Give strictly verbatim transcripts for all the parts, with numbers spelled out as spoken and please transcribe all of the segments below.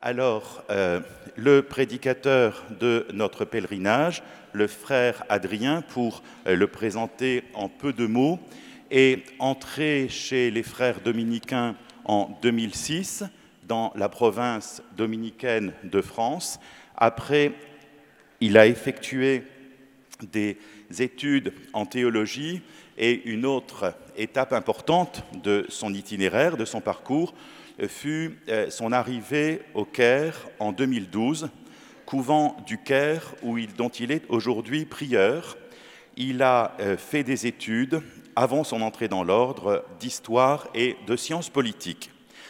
Alors, euh, le prédicateur de notre pèlerinage, le frère Adrien, pour euh, le présenter en peu de mots, est entré chez les frères dominicains en deux mille six, dans la province dominicaine de France. Après, il a effectué des études en théologie et une autre étape importante de son itinéraire, de son parcours, fut son arrivée au Caire en deux mille douze, couvent du Caire où il, dont il est aujourd'hui prieur. Il a fait des études, avant son entrée dans l'ordre, d'histoire et de sciences politiques.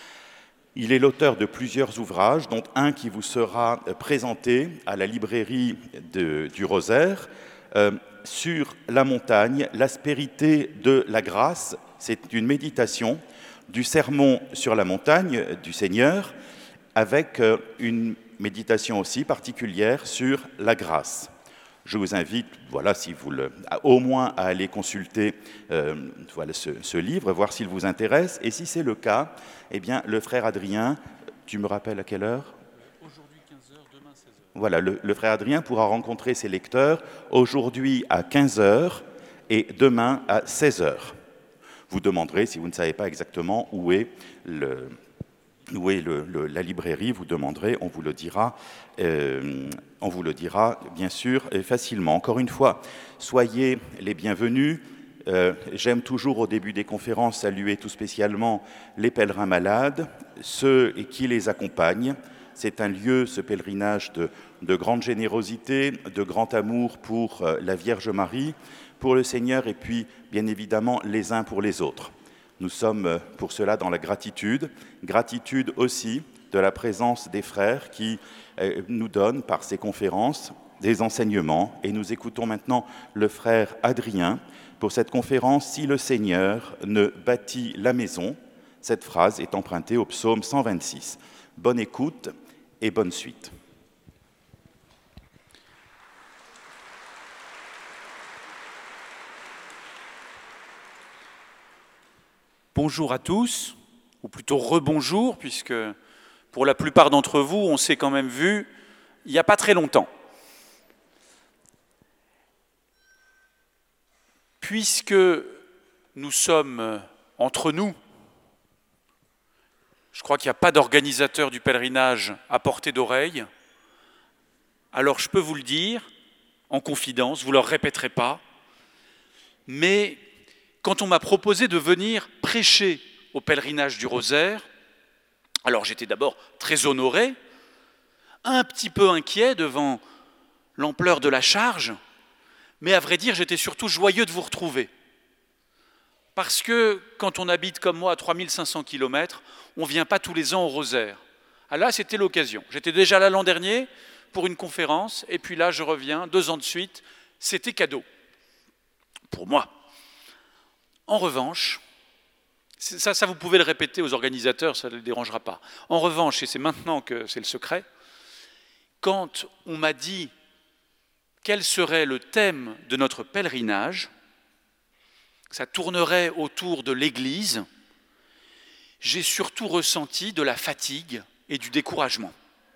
Il est l'auteur de plusieurs ouvrages, dont un qui vous sera présenté à la librairie de, du Rosaire, euh, sur la montagne, l'aspérité de la grâce. C'est une méditation du sermon sur la montagne du Seigneur, avec euh, une méditation aussi particulière sur la grâce. Je vous invite, voilà, si vous le, au moins à aller consulter euh, voilà, ce, ce livre, voir s'il vous intéresse. Et si c'est le cas, eh bien, le frère Adrien, tu me rappelles à quelle heure ? Aujourd'hui quinze heures, demain seize heures. Voilà, le, le frère Adrien pourra rencontrer ses lecteurs aujourd'hui à quinze heures et demain à seize heures. Vous demanderez, si vous ne savez pas exactement où est le... Où est le, le, la librairie, vous demanderez, on vous le dira, euh, on vous le dira bien sûr facilement. Encore une fois, soyez les bienvenus. Euh, j'aime toujours au début des conférences saluer tout spécialement les pèlerins malades, ceux qui les accompagnent. C'est un lieu, ce pèlerinage, de, de grande générosité, de grand amour pour euh, la Vierge Marie, pour le Seigneur et puis bien évidemment les uns pour les autres. Nous sommes pour cela dans la gratitude, gratitude aussi de la présence des frères qui nous donnent par ces conférences des enseignements. Et nous écoutons maintenant le frère Adrien pour cette conférence « Si le Seigneur ne bâtit la maison ». Cette phrase est empruntée au psaume cent vingt-six. Bonne écoute et bonne suite. Bonjour à tous, ou plutôt rebonjour, puisque pour la plupart d'entre vous, on s'est quand même vu il n'y a pas très longtemps. Puisque nous sommes entre nous, je crois qu'il n'y a pas d'organisateur du pèlerinage à portée d'oreille, alors je peux vous le dire, en confidence, vous ne le répéterez pas, mais quand on m'a proposé de venir prêcher au pèlerinage du Rosaire, alors j'étais d'abord très honoré, un petit peu inquiet devant l'ampleur de la charge, mais à vrai dire, j'étais surtout joyeux de vous retrouver. Parce que quand on habite comme moi à trois mille cinq cents kilomètres, on ne vient pas tous les ans au Rosaire. Ah là, c'était l'occasion. J'étais déjà là l'an dernier pour une conférence, et puis là, je reviens deux ans de suite. C'était cadeau, pour moi. En revanche, ça, ça vous pouvez le répéter aux organisateurs, ça ne les dérangera pas. En revanche, et c'est maintenant que c'est le secret, quand on m'a dit quel serait le thème de notre pèlerinage, ça tournerait autour de l'Église, j'ai surtout ressenti de la fatigue et du découragement.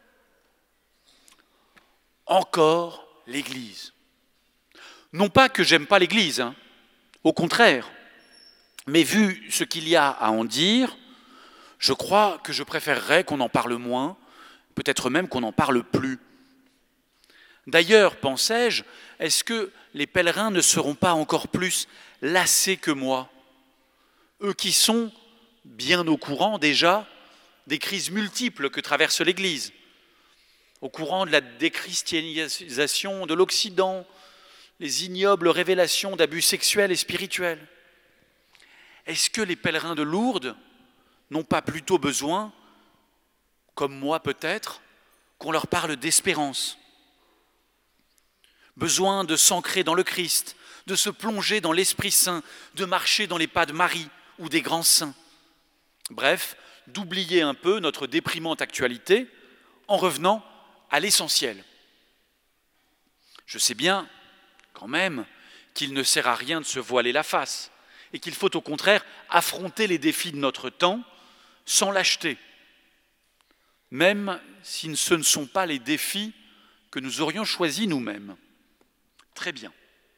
Encore l'Église. Non pas que j'aime pas l'Église, hein, au contraire. Mais vu ce qu'il y a à en dire, je crois que je préférerais qu'on en parle moins, peut-être même qu'on n'en parle plus. D'ailleurs, pensais-je, est-ce que les pèlerins ne seront pas encore plus lassés que moi? Eux qui sont bien au courant déjà des crises multiples que traverse l'Église, au courant de la déchristianisation de l'Occident, les ignobles révélations d'abus sexuels et spirituels. Est-ce que les pèlerins de Lourdes n'ont pas plutôt besoin, comme moi peut-être, qu'on leur parle d'espérance? Besoin de s'ancrer dans le Christ, de se plonger dans l'Esprit Saint, de marcher dans les pas de Marie ou des grands saints. Bref, d'oublier un peu notre déprimante actualité en revenant à l'essentiel. Je sais bien, quand même, qu'il ne sert à rien de se voiler la face, et qu'il faut au contraire affronter les défis de notre temps sans lâcheté. même si ce ne sont pas les défis que nous aurions choisis nous-mêmes. Très bien.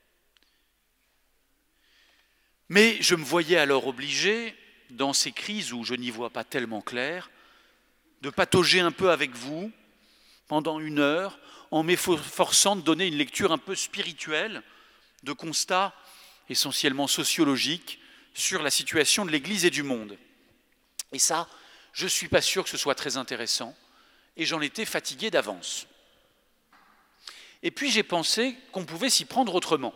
Mais je me voyais alors obligé, dans ces crises où je n'y vois pas tellement clair, de patauger un peu avec vous pendant une heure, en m'efforçant de donner une lecture un peu spirituelle de constats essentiellement sociologiques sur la situation de l'Église et du monde. Et ça, je ne suis pas sûr que ce soit très intéressant, et j'en étais fatigué d'avance. Et puis j'ai pensé qu'on pouvait s'y prendre autrement.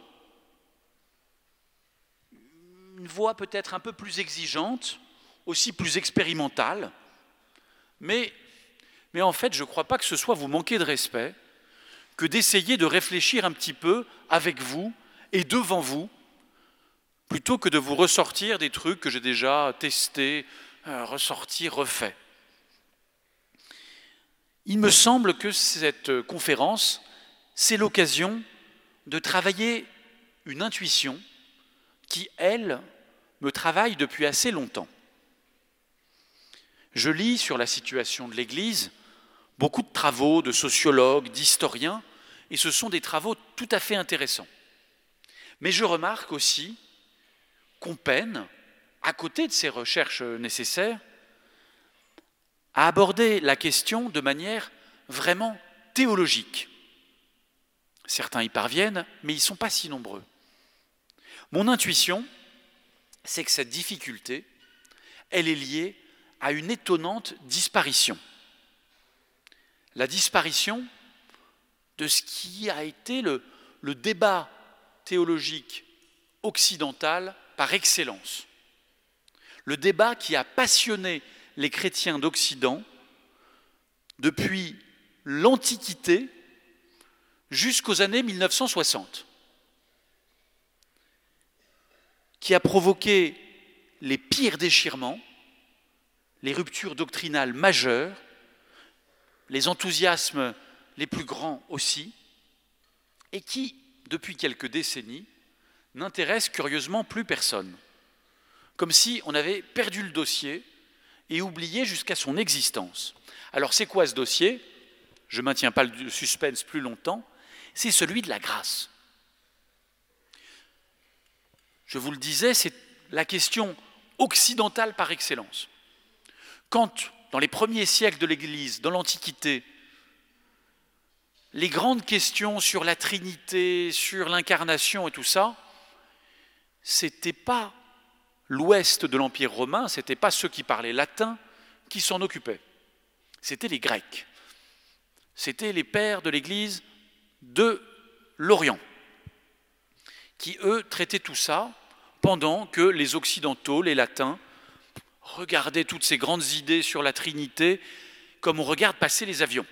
Une voie peut-être un peu plus exigeante, aussi plus expérimentale, mais, mais en fait, je ne crois pas que ce soit vous manquer de respect que d'essayer de réfléchir un petit peu avec vous et devant vous, plutôt que de vous ressortir des trucs que j'ai déjà testés, euh, ressortis, refaits. Il me semble que cette conférence, c'est l'occasion de travailler une intuition qui, elle, me travaille depuis assez longtemps. Je lis sur la situation de l'Église beaucoup de travaux de sociologues, d'historiens, et ce sont des travaux tout à fait intéressants. Mais je remarque aussi qu'on peine, à côté de ces recherches nécessaires, à aborder la question de manière vraiment théologique. Certains y parviennent, mais ils ne sont pas si nombreux. Mon intuition, c'est que cette difficulté, elle est liée à une étonnante disparition. La disparition de ce qui a été le, le débat théologique occidental par excellence. Le débat qui a passionné les chrétiens d'Occident depuis l'Antiquité jusqu'aux années mille neuf cent soixante, qui a provoqué les pires déchirements, les ruptures doctrinales majeures, les enthousiasmes les plus grands aussi, et qui, depuis quelques décennies, n'intéresse curieusement plus personne. Comme si on avait perdu le dossier et oublié jusqu'à son existence. Alors c'est quoi ce dossier? Je ne maintiens pas le suspense plus longtemps. C'est celui de la grâce. Je vous le disais, c'est la question occidentale par excellence. Quand, dans les premiers siècles de l'Église, dans l'Antiquité, les grandes questions sur la Trinité, sur l'incarnation et tout ça, ce n'était pas l'ouest de l'Empire romain, ce n'était pas ceux qui parlaient latin qui s'en occupaient. C'était les Grecs. C'était les pères de l'Église de l'Orient, qui, eux, traitaient tout ça pendant que les Occidentaux, les Latins, regardaient toutes ces grandes idées sur la Trinité comme on regarde passer les avions.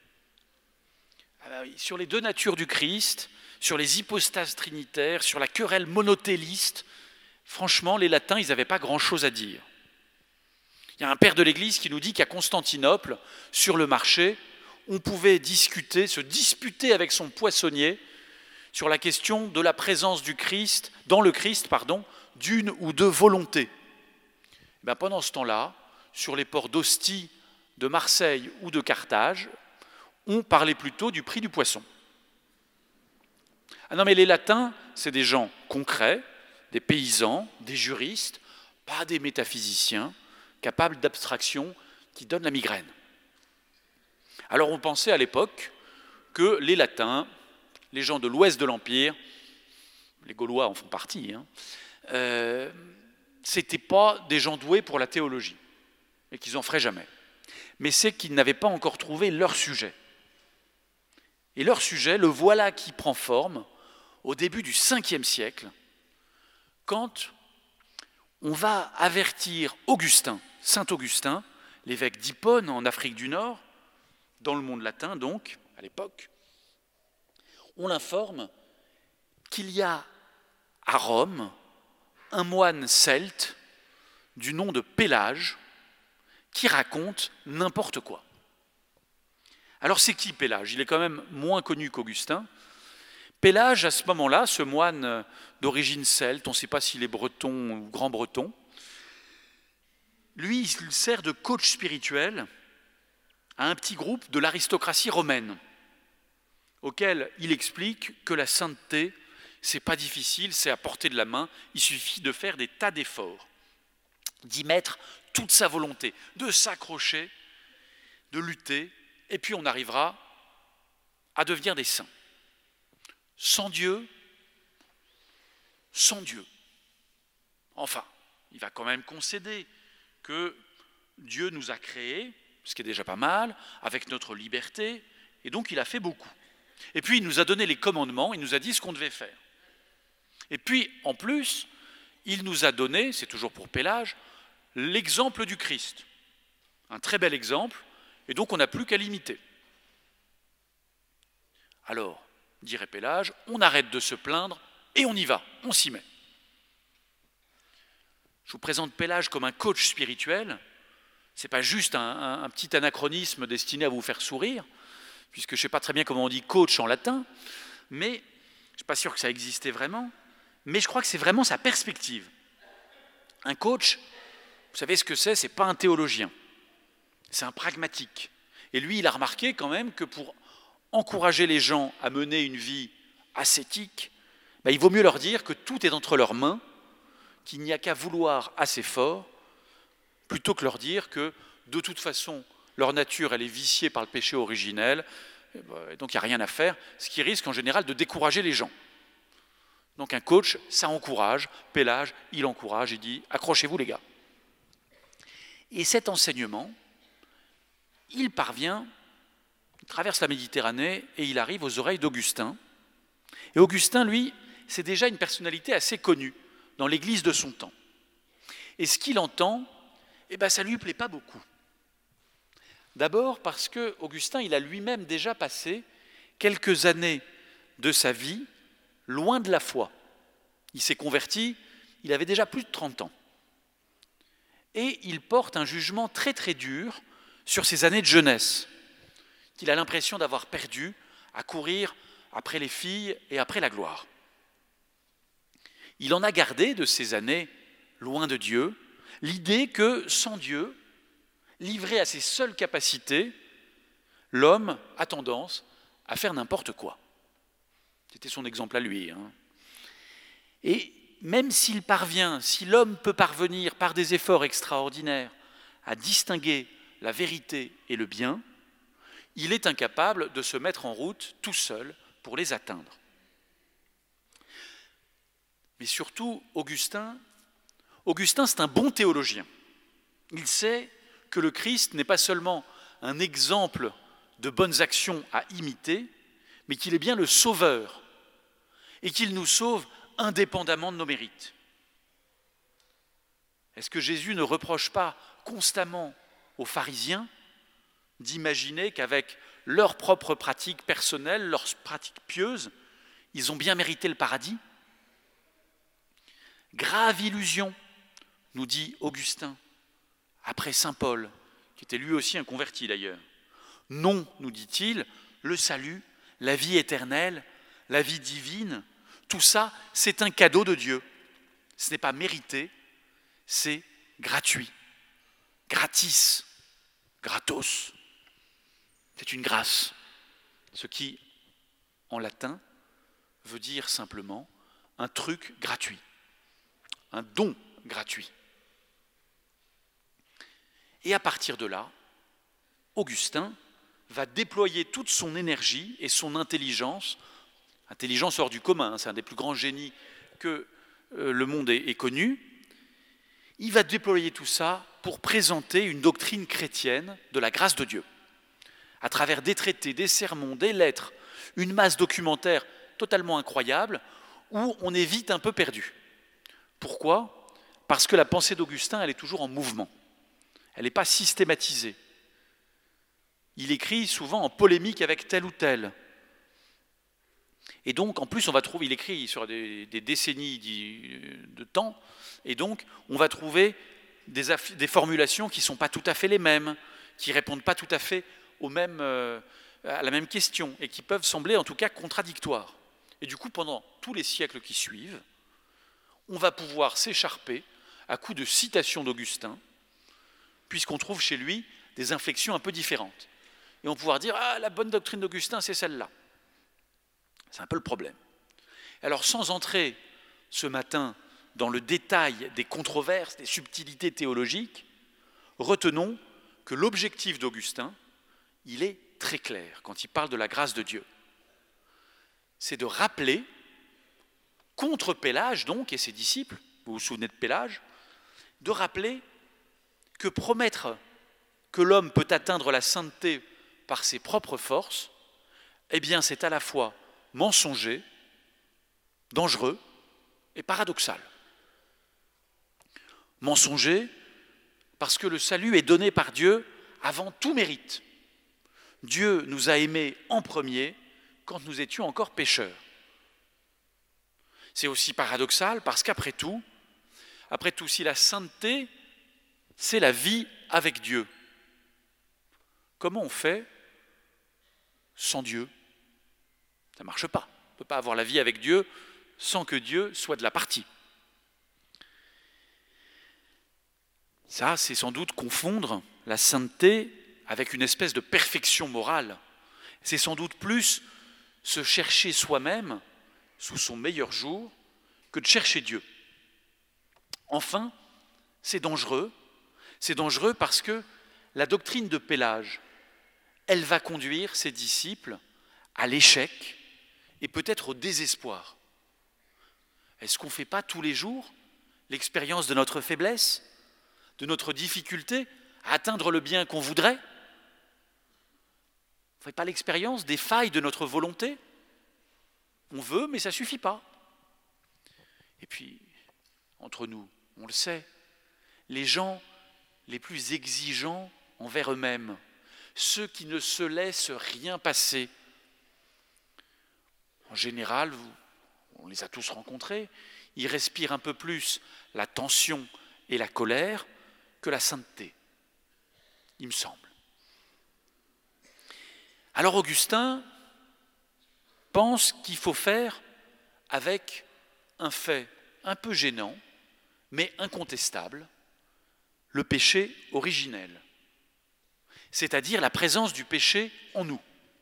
Sur les deux natures du Christ, sur les hypostases trinitaires, sur la querelle monothéiste, franchement, les Latins, ils n'avaient pas grand-chose à dire. Il y a un père de l'Église qui nous dit qu'à Constantinople, sur le marché, on pouvait discuter, se disputer avec son poissonnier sur la question de la présence du Christ, dans le Christ, pardon, d'une ou deux volontés. Et bien pendant ce temps-là, sur les ports d'Ostie, de Marseille ou de Carthage, on parlait plutôt du prix du poisson. Ah non, mais les Latins, c'est des gens concrets, des paysans, des juristes, pas des métaphysiciens, capables d'abstraction qui donnent la migraine. Alors on pensait à l'époque que les Latins, les gens de l'ouest de l'Empire, les Gaulois en font partie, hein, euh, c'était pas des gens doués pour la théologie, et qu'ils n'en feraient jamais. Mais c'est qu'ils n'avaient pas encore trouvé leur sujet. Et leur sujet, le voilà qui prend forme au début du cinquième siècle, quand on va avertir Augustin, saint Augustin, l'évêque d'Hippone en Afrique du Nord, dans le monde latin donc, à l'époque, on l'informe qu'il y a à Rome un moine celte du nom de Pélage qui raconte n'importe quoi. Alors c'est qui Pélage? Il est quand même moins connu qu'Augustin. Pélage, à ce moment-là, ce moine d'origine celte, on ne sait pas s'il est breton ou grand-breton, lui, il sert de coach spirituel à un petit groupe de l'aristocratie romaine, auquel il explique que la sainteté, c'est pas difficile, c'est à portée de la main, il suffit de faire des tas d'efforts, d'y mettre toute sa volonté, de s'accrocher, de lutter, et puis on arrivera à devenir des saints. Sans Dieu, sans Dieu. Enfin, il va quand même concéder que Dieu nous a créés, ce qui est déjà pas mal, avec notre liberté, et donc il a fait beaucoup. Et puis il nous a donné les commandements, il nous a dit ce qu'on devait faire. Et puis, en plus, il nous a donné, c'est toujours pour Pélage, l'exemple du Christ. Un très bel exemple, et donc on n'a plus qu'à l'imiter. Alors, dirait Pélage, on arrête de se plaindre et on y va, on s'y met. Je vous présente Pélage comme un coach spirituel. Ce n'est pas juste un, un, un petit anachronisme destiné à vous faire sourire, puisque je ne sais pas très bien comment on dit coach en latin, mais je ne suis pas sûr que ça existait vraiment, mais je crois que c'est vraiment sa perspective. Un coach, vous savez ce que c'est, ce n'est pas un théologien, c'est un pragmatique. Et lui, il a remarqué quand même que pour encourager les gens à mener une vie ascétique, ben, il vaut mieux leur dire que tout est entre leurs mains, qu'il n'y a qu'à vouloir assez fort, plutôt que leur dire que, de toute façon, leur nature, elle est viciée par le péché originel, et donc il n'y a rien à faire, ce qui risque en général de décourager les gens. Donc un coach, ça encourage, Pélage, il encourage, il dit « accrochez-vous les gars ». Et cet enseignement, il parvient, il traverse la Méditerranée et il arrive aux oreilles d'Augustin. Et Augustin, lui, c'est déjà une personnalité assez connue dans l'Église de son temps. Et ce qu'il entend, eh ben, ça ne lui plaît pas beaucoup. D'abord parce que Augustin, il a lui-même déjà passé quelques années de sa vie loin de la foi. Il s'est converti, il avait déjà plus de trente ans. Et il porte un jugement très très dur sur ses années de jeunesse, qu'il a l'impression d'avoir perdu à courir après les filles et après la gloire. Il en a gardé de ces années loin de Dieu l'idée que sans Dieu, livré à ses seules capacités, l'homme a tendance à faire n'importe quoi. C'était son exemple à lui. Hein. Et même s'il parvient, si l'homme peut parvenir par des efforts extraordinaires à distinguer la vérité et le bien, il est incapable de se mettre en route tout seul pour les atteindre. Mais surtout, Augustin, Augustin, c'est un bon théologien. Il sait que le Christ n'est pas seulement un exemple de bonnes actions à imiter, mais qu'il est bien le sauveur et qu'il nous sauve indépendamment de nos mérites. Est-ce que Jésus ne reproche pas constamment aux pharisiens d'imaginer qu'avec leurs propres pratiques personnelles, leurs pratiques pieuses, ils ont bien mérité le paradis ? Grave illusion, nous dit Augustin, après saint Paul, qui était lui aussi un converti d'ailleurs. Non, nous dit-il, le salut, la vie éternelle, la vie divine, tout ça, c'est un cadeau de Dieu. Ce n'est pas mérité, c'est gratuit, gratis, gratos. C'est une grâce, ce qui, en latin, veut dire simplement un truc gratuit, un don gratuit. Et à partir de là, Augustin va déployer toute son énergie et son intelligence, intelligence hors du commun, hein, c'est un des plus grands génies que euh, le monde ait, ait connu, il va déployer tout ça pour présenter une doctrine chrétienne de la grâce de Dieu, à travers des traités, des sermons, des lettres, une masse documentaire totalement incroyable, où on est vite un peu perdu. Pourquoi ? Parce que la pensée d'Augustin, elle est toujours en mouvement. Elle n'est pas systématisée. Il écrit souvent en polémique avec tel ou tel. Et donc, en plus, on va trouver, il écrit sur des, des décennies de temps, et donc, on va trouver des, aff, des formulations qui ne sont pas tout à fait les mêmes, qui ne répondent pas tout à fait au même, euh, à la même question, et qui peuvent sembler en tout cas contradictoires. Et du coup, pendant tous les siècles qui suivent, on va pouvoir s'écharper à coups de citations d'Augustin, puisqu'on trouve chez lui des inflexions un peu différentes. et on va pouvoir dire « Ah, la bonne doctrine d'Augustin, c'est celle-là ». C'est un peu le problème. Alors, sans entrer ce matin dans le détail des controverses, des subtilités théologiques, retenons que l'objectif d'Augustin, il est très clair quand il parle de la grâce de Dieu. C'est de rappeler, contre Pélage donc et ses disciples, vous vous souvenez de Pélage, de rappeler que promettre que l'homme peut atteindre la sainteté par ses propres forces, eh bien c'est à la fois mensonger, dangereux et paradoxal. Mensonger parce que le salut est donné par Dieu avant tout mérite. Dieu nous a aimés en premier quand nous étions encore pécheurs. C'est aussi paradoxal parce qu'après tout, après tout, si la sainteté, c'est la vie avec Dieu, comment on fait sans Dieu? Ça ne marche pas. On ne peut pas avoir la vie avec Dieu sans que Dieu soit de la partie. Ça, c'est sans doute confondre la sainteté avec une espèce de perfection morale. C'est sans doute plus se chercher soi-même sous son meilleur jour que de chercher Dieu. Enfin, c'est dangereux. C'est dangereux parce que la doctrine de Pélage, elle va conduire ses disciples à l'échec et peut-être au désespoir. Est-ce qu'on ne fait pas tous les jours l'expérience de notre faiblesse, de notre difficulté à atteindre le bien qu'on voudrait? On ne fait pas l'expérience des failles de notre volonté? On veut, mais ça ne suffit pas. Et puis, entre nous, on le sait, les gens les plus exigeants envers eux-mêmes, ceux qui ne se laissent rien passer, en général, on les a tous rencontrés, ils respirent un peu plus la tension et la colère que la sainteté, il me semble. Alors Augustin pense qu'il faut faire avec un fait un peu gênant, mais incontestable, le péché originel, c'est-à-dire la présence du péché en nous,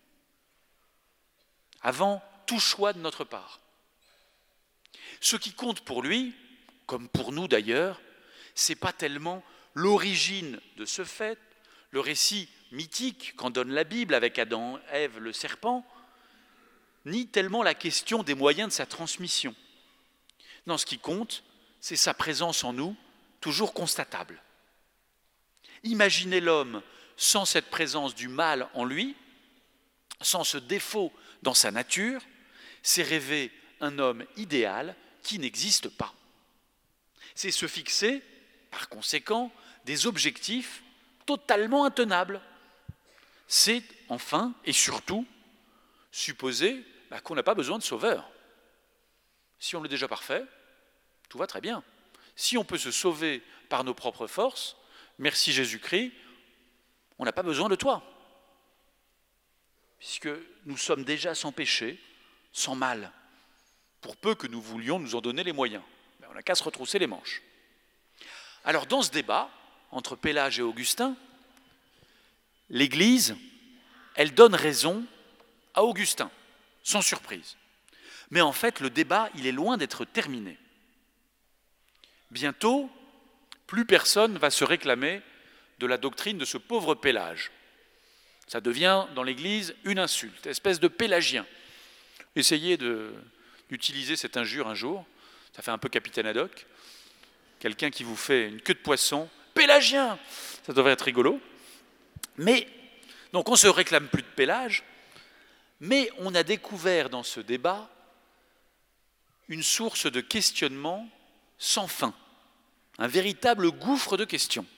avant tout choix de notre part. Ce qui compte pour lui, comme pour nous d'ailleurs, ce n'est pas tellement l'origine de ce fait, le récit mythique qu'en donne la Bible avec Adam, Ève, le serpent, ni tellement la question des moyens de sa transmission. Non, ce qui compte, c'est sa présence en nous, toujours constatable. Imaginez l'homme sans cette présence du mal en lui, sans ce défaut dans sa nature, c'est rêver un homme idéal qui n'existe pas. C'est se fixer, par conséquent, des objectifs totalement intenables. C'est, enfin, et surtout, supposer bah, qu'on n'a pas besoin de sauveur. Si on est déjà parfait, tout va très bien. Si on peut se sauver par nos propres forces, merci Jésus-Christ, on n'a pas besoin de toi. Puisque nous sommes déjà sans péché, sans mal, pour peu que nous voulions nous en donner les moyens. On n'a qu'à se retrousser les manches. Alors dans ce débat, entre Pélage et Augustin, l'Église, elle donne raison à Augustin, sans surprise. Mais en fait, le débat, il est loin d'être terminé. Bientôt, plus personne ne va se réclamer de la doctrine de ce pauvre Pélage. Ça devient dans l'Église une insulte, espèce de pélagien. Essayez de, d'utiliser cette injure un jour, ça fait un peu capitaine Haddock. Quelqu'un qui vous fait une queue de poisson, pélagien, ça devrait être rigolo. Mais, donc on ne se réclame plus de Pélage, mais on a découvert dans ce débat une source de questionnement sans fin, un véritable gouffre de questions.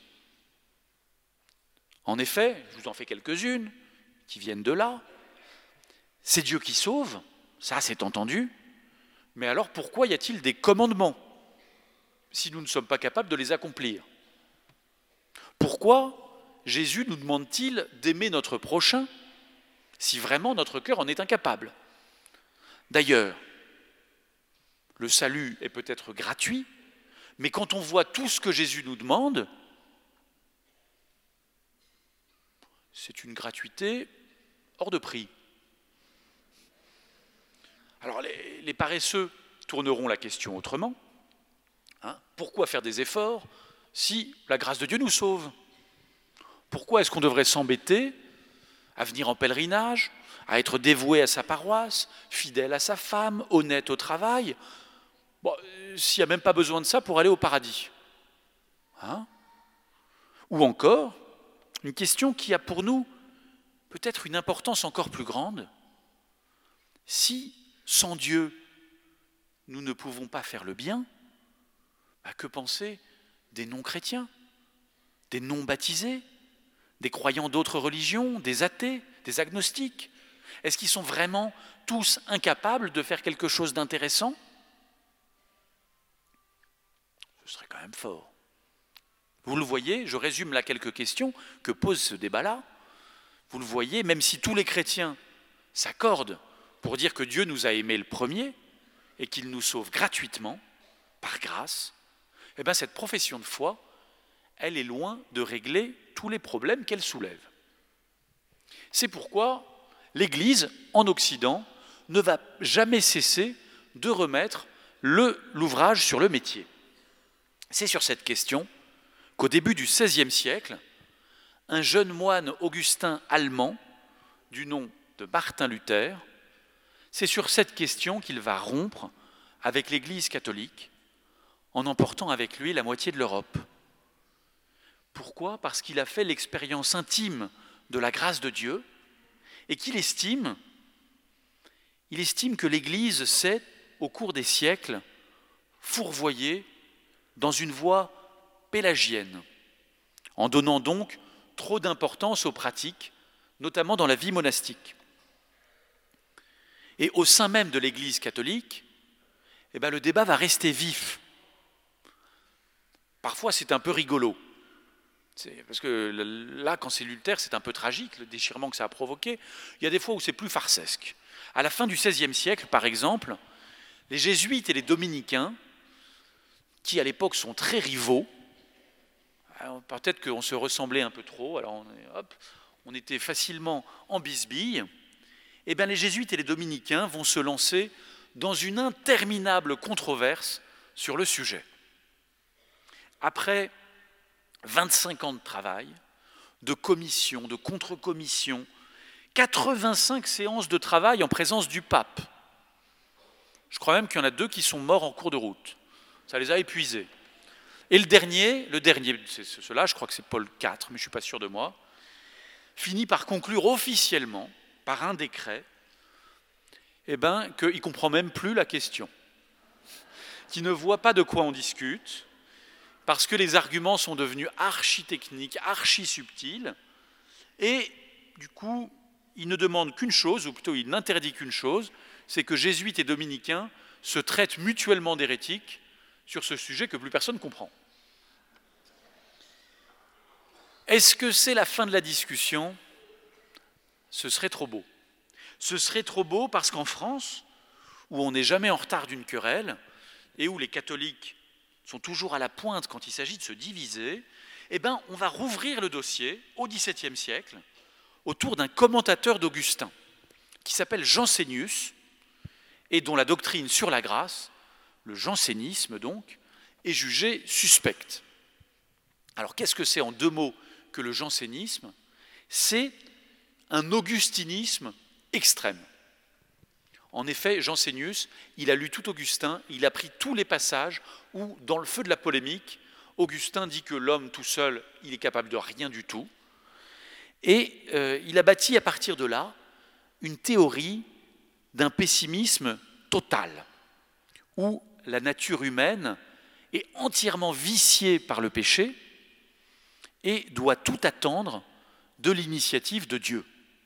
En effet, je vous en fais quelques-unes qui viennent de là. C'est Dieu qui sauve, ça c'est entendu, mais alors pourquoi y a-t-il des commandements si nous ne sommes pas capables de les accomplir? Pourquoi Jésus nous demande-t-il d'aimer notre prochain si vraiment notre cœur en est incapable? D'ailleurs, le salut est peut-être gratuit, mais quand on voit tout ce que Jésus nous demande, c'est une gratuité hors de prix. Alors les, les paresseux tourneront la question autrement. Hein, pourquoi faire des efforts si la grâce de Dieu nous sauve? Pourquoi est-ce qu'on devrait s'embêter à venir en pèlerinage, à être dévoué à sa paroisse, fidèle à sa femme, honnête au travail, bon, s'il n'y a même pas besoin de ça pour aller au paradis? Hein? Ou encore, une question qui a pour nous peut-être une importance encore plus grande. Si, sans Dieu, nous ne pouvons pas faire le bien, bah, que penser des non-chrétiens, des non-baptisés, des croyants d'autres religions, des athées, des agnostiques? Est-ce qu'ils sont vraiment tous incapables de faire quelque chose d'intéressant? Ce serait quand même fort. Vous le voyez, je résume là quelques questions que pose ce débat-là. Vous le voyez, même si tous les chrétiens s'accordent pour dire que Dieu nous a aimés le premier et qu'il nous sauve gratuitement, par grâce, eh bien cette profession de foi, elle est loin de régler tous les problèmes qu'elle soulève. C'est pourquoi l'Église, en Occident, ne va jamais cesser de remettre le, l'ouvrage sur le métier. C'est sur cette question qu'au début du seizième siècle, un jeune moine augustin allemand, du nom de Martin Luther, c'est sur cette question qu'il va rompre avec l'Église catholique, en emportant avec lui la moitié de l'Europe. Pourquoi? Parce qu'il a fait l'expérience intime de la grâce de Dieu et qu'il estime, il estime que l'Église s'est, au cours des siècles, fourvoyée dans une voie pélagienne, en donnant donc trop d'importance aux pratiques, notamment dans la vie monastique. Et au sein même de l'Église catholique, eh bien, le débat va rester vif. Parfois, c'est un peu rigolo. C'est parce que là, quand c'est Luther, c'est un peu tragique, le déchirement que ça a provoqué. Il y a des fois où c'est plus farcesque. À la fin du seizième siècle, par exemple, les jésuites et les dominicains, qui à l'époque sont très rivaux, peut-être qu'on se ressemblait un peu trop, alors on, hop, on était facilement en bisbille, et bien les jésuites et les dominicains vont se lancer dans une interminable controverse sur le sujet. Après vingt-cinq ans de travail, de commission, de contre-commission, quatre-vingt-cinq séances de travail en présence du pape. Je crois même qu'il y en a deux qui sont morts en cours de route. Ça les a épuisés. Et le dernier, le dernier, c'est cela, je crois que c'est Paul quatre, mais je ne suis pas sûr de moi, finit par conclure officiellement, par un décret, eh ben, qu'il ne comprend même plus la question, qu'il ne voit pas de quoi on discute, parce que les arguments sont devenus archi-techniques, archi-subtils, et du coup, il ne demande qu'une chose, ou plutôt il n'interdit qu'une chose, c'est que jésuites et dominicains se traitent mutuellement d'hérétiques sur ce sujet que plus personne ne comprend. Est-ce que c'est la fin de la discussion? Ce serait trop beau. Ce serait trop beau parce qu'en France, où on n'est jamais en retard d'une querelle, et où les catholiques sont toujours à la pointe quand il s'agit de se diviser, eh ben, on va rouvrir le dossier au dix-septième siècle autour d'un commentateur d'Augustin qui s'appelle Jansénius et dont la doctrine sur la grâce, le jansénisme donc, est jugée suspecte. Alors qu'est-ce que c'est en deux mots que le jansénisme? C'est un augustinisme extrême. En effet, Jansénius, il a lu tout Augustin, il a pris tous les passages où, dans le feu de la polémique, Augustin dit que l'homme tout seul, il est capable de rien du tout. Et euh, il a bâti à partir de là une théorie d'un pessimisme total, où la nature humaine est entièrement viciée par le péché et doit tout attendre de l'initiative de Dieu.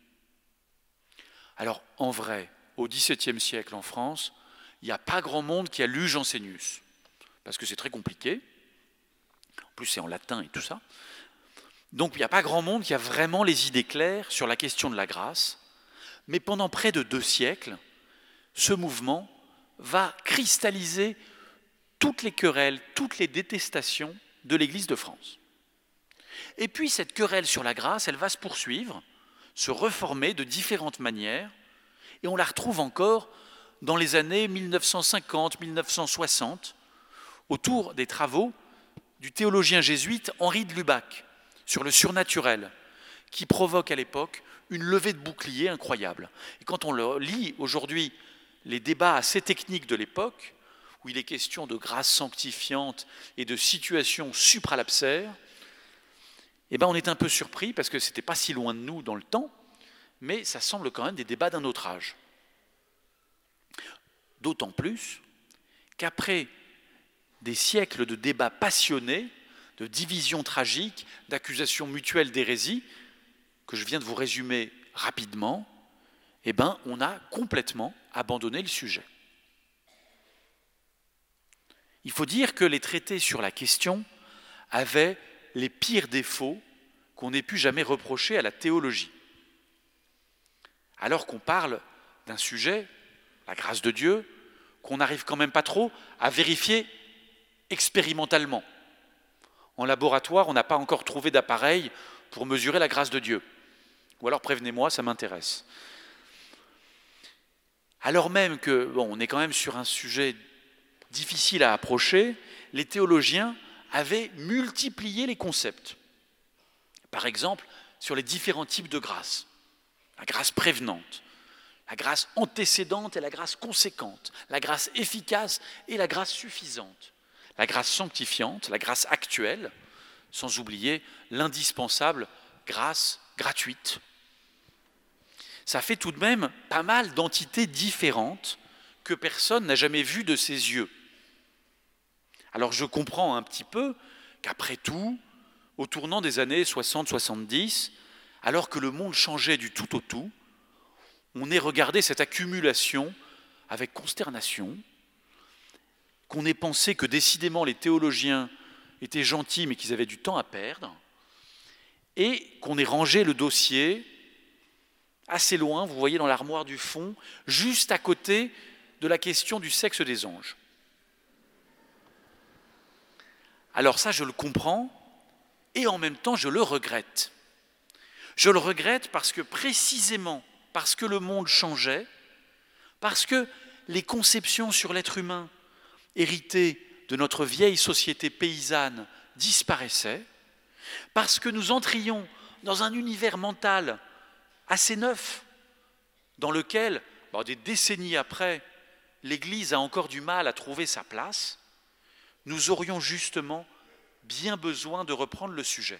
Alors, en vrai, au dix-septième siècle en France, il n'y a pas grand monde qui a lu Jansénius, parce que c'est très compliqué. En plus, c'est en latin et tout ça. Donc, il n'y a pas grand monde qui a vraiment les idées claires sur la question de la grâce. Mais pendant près de deux siècles, ce mouvement va cristalliser toutes les querelles, toutes les détestations de l'Église de France. Et puis cette querelle sur la grâce, elle va se poursuivre, se reformer de différentes manières, et on la retrouve encore dans les années mille neuf cent cinquante mille neuf cent soixante, autour des travaux du théologien jésuite Henri de Lubac sur le surnaturel, qui provoque à l'époque une levée de boucliers incroyable. Et quand on le lit aujourd'hui, les débats assez techniques de l'époque, où il est question de grâce sanctifiante et de situation supralapsaire, eh ben on est un peu surpris parce que ce n'était pas si loin de nous dans le temps, mais ça semble quand même des débats d'un autre âge. D'autant plus qu'après des siècles de débats passionnés, de divisions tragiques, d'accusations mutuelles d'hérésie, que je viens de vous résumer rapidement, eh ben, on a complètement abandonné le sujet. Il faut dire que les traités sur la question avaient les pires défauts qu'on ait pu jamais reprocher à la théologie. Alors qu'on parle d'un sujet, la grâce de Dieu, qu'on n'arrive quand même pas trop à vérifier expérimentalement. En laboratoire, on n'a pas encore trouvé d'appareil pour mesurer la grâce de Dieu. Ou alors prévenez-moi, ça m'intéresse. Alors même que, bon, on est quand même sur un sujet difficile à approcher, les théologiens avaient multiplié les concepts. Par exemple, sur les différents types de grâce. La grâce prévenante, la grâce antécédente et la grâce conséquente, la grâce efficace et la grâce suffisante, la grâce sanctifiante, la grâce actuelle, sans oublier l'indispensable grâce gratuite. Ça fait tout de même pas mal d'entités différentes que personne n'a jamais vues de ses yeux. Alors je comprends un petit peu qu'après tout, au tournant des années soixante soixante-dix, alors que le monde changeait du tout au tout, on ait regardé cette accumulation avec consternation, qu'on ait pensé que décidément les théologiens étaient gentils mais qu'ils avaient du temps à perdre, et qu'on ait rangé le dossier assez loin, vous voyez dans l'armoire du fond, juste à côté de la question du sexe des anges. Alors ça, je le comprends, et en même temps, je le regrette. Je le regrette parce que précisément, parce que le monde changeait, parce que les conceptions sur l'être humain héritées de notre vieille société paysanne disparaissaient, parce que nous entrions dans un univers mental assez neuf, dans lequel, bon, des décennies après, l'Église a encore du mal à trouver sa place, nous aurions justement bien besoin de reprendre le sujet.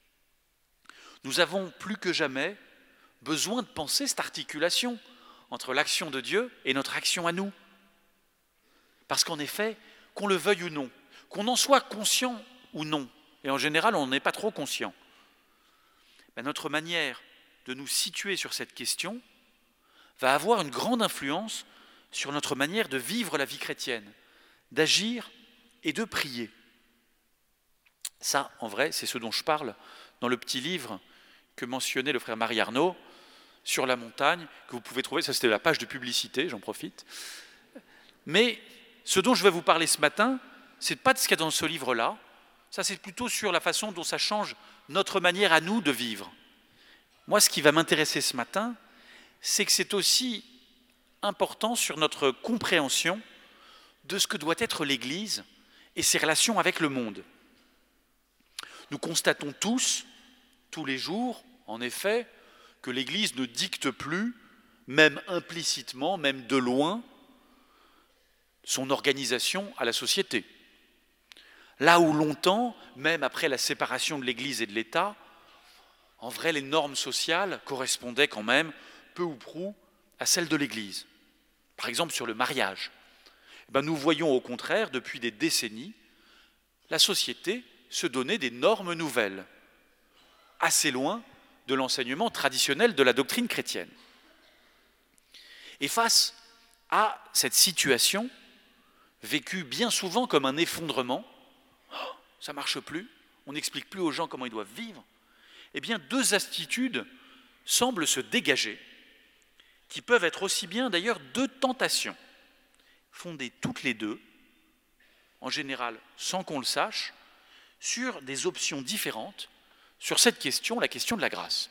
Nous avons plus que jamais besoin de penser cette articulation entre l'action de Dieu et notre action à nous. Parce qu'en effet, qu'on le veuille ou non, qu'on en soit conscient ou non, et en général on n'en est pas trop conscient, ben notre manière de nous situer sur cette question va avoir une grande influence sur notre manière de vivre la vie chrétienne, d'agir et de prier. Ça, en vrai, c'est ce dont je parle dans le petit livre que mentionnait le frère Marie Arnaud, sur la montagne, que vous pouvez trouver, ça c'était la page de publicité, j'en profite. Mais ce dont je vais vous parler ce matin, c'est pas de ce qu'il y a dans ce livre-là, ça c'est plutôt sur la façon dont ça change notre manière à nous de vivre. Moi, ce qui va m'intéresser ce matin, c'est que c'est aussi important sur notre compréhension de ce que doit être l'Église et ses relations avec le monde. Nous constatons tous, tous les jours, en effet, que l'Église ne dicte plus, même implicitement, même de loin, son organisation à la société. Là où longtemps, même après la séparation de l'Église et de l'État, en vrai, les normes sociales correspondaient quand même, peu ou prou, à celles de l'Église. Par exemple, sur le mariage. Eh bien, nous voyons au contraire, depuis des décennies, la société se donner des normes nouvelles, assez loin de l'enseignement traditionnel de la doctrine chrétienne. Et face à cette situation, vécue bien souvent comme un effondrement, oh, ça ne marche plus, on n'explique plus aux gens comment ils doivent vivre, eh bien deux attitudes semblent se dégager, qui peuvent être aussi bien d'ailleurs deux tentations, fondées toutes les deux, en général sans qu'on le sache, sur des options différentes sur cette question, la question de la grâce.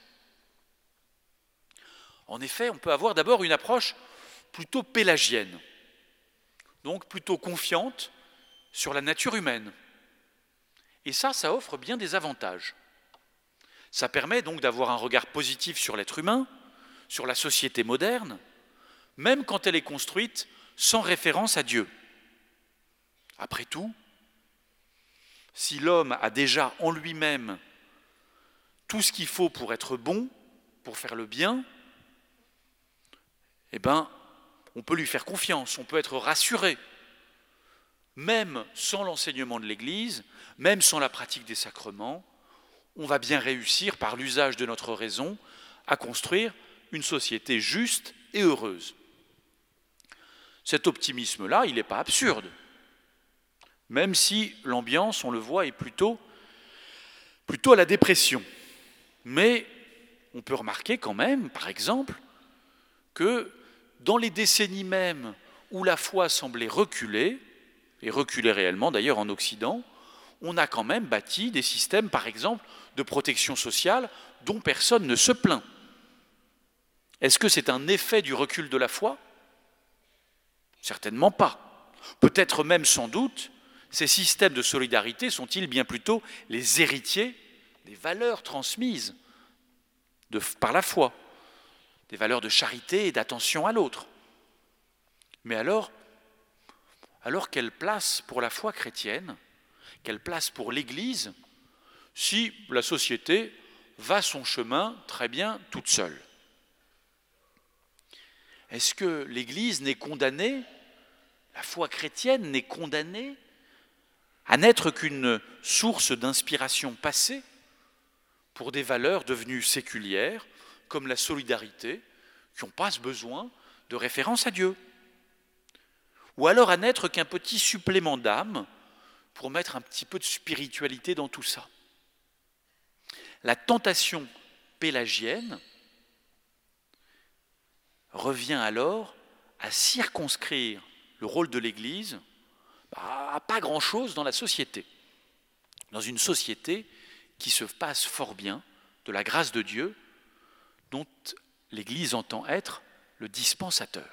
En effet, on peut avoir d'abord une approche plutôt pélagienne, donc plutôt confiante sur la nature humaine. Et ça, ça offre bien des avantages. Ça permet donc d'avoir un regard positif sur l'être humain, sur la société moderne, même quand elle est construite sans référence à Dieu. Après tout, si l'homme a déjà en lui-même tout ce qu'il faut pour être bon, pour faire le bien, eh bien, on peut lui faire confiance, on peut être rassuré. Même sans l'enseignement de l'Église, même sans la pratique des sacrements, on va bien réussir, par l'usage de notre raison, à construire une société juste et heureuse. Cet optimisme-là, il n'est pas absurde, même si l'ambiance, on le voit, est plutôt, plutôt à la dépression. Mais on peut remarquer quand même, par exemple, que dans les décennies même où la foi semblait reculer, et reculer réellement d'ailleurs en Occident, on a quand même bâti des systèmes, par exemple, de protection sociale dont personne ne se plaint. Est-ce que c'est un effet du recul de la foi ? Certainement pas. Peut-être même, sans doute, ces systèmes de solidarité sont-ils bien plutôt les héritiers des valeurs transmises de, par la foi, des valeurs de charité et d'attention à l'autre. Mais alors, alors quelle place pour la foi chrétienne, quelle place pour l'Église, si la société va son chemin très bien toute seule ? Est-ce que l'Église n'est condamnée, la foi chrétienne n'est condamnée à n'être qu'une source d'inspiration passée pour des valeurs devenues séculières, comme la solidarité, qui n'ont pas ce besoin de référence à Dieu ? Ou alors à n'être qu'un petit supplément d'âme pour mettre un petit peu de spiritualité dans tout ça. La tentation pélagienne revient alors à circonscrire le rôle de l'Église à pas grand-chose dans la société. Dans une société qui se passe fort bien de la grâce de Dieu, dont l'Église entend être le dispensateur.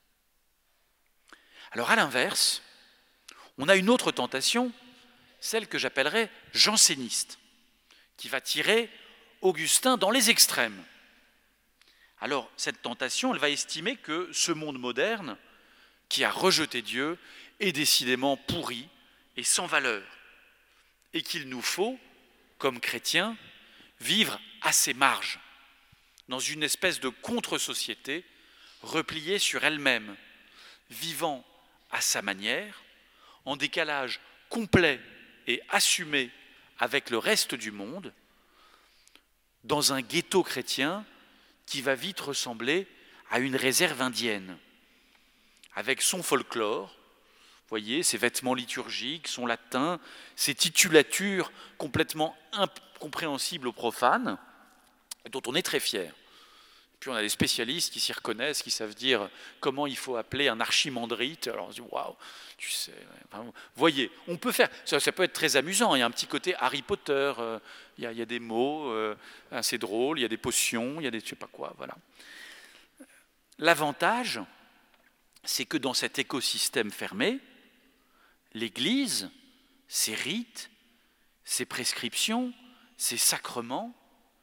Alors à l'inverse, on a une autre tentation, celle que j'appellerais janséniste, qui va tirer Augustin dans les extrêmes. Alors cette tentation, elle va estimer que ce monde moderne, qui a rejeté Dieu, est décidément pourri et sans valeur, et qu'il nous faut, comme chrétiens, vivre à ses marges, dans une espèce de contre-société repliée sur elle-même, vivant à sa manière, en décalage complet et assumé avec le reste du monde, dans un ghetto chrétien qui va vite ressembler à une réserve indienne, avec son folklore, vous voyez, ses vêtements liturgiques, son latin, ses titulatures complètement incompréhensibles aux profanes, dont on est très fier. Puis on a des spécialistes qui s'y reconnaissent, qui savent dire comment il faut appeler un archimandrite. Alors on se dit, waouh, tu sais. Enfin, voyez, on peut faire, ça, ça peut être très amusant. Il y a un petit côté Harry Potter, euh, il, y a, il y a des mots euh, assez drôles, il y a des potions, il y a des je sais pas quoi, voilà. L'avantage, c'est que dans cet écosystème fermé, l'Église, ses rites, ses prescriptions, ses sacrements,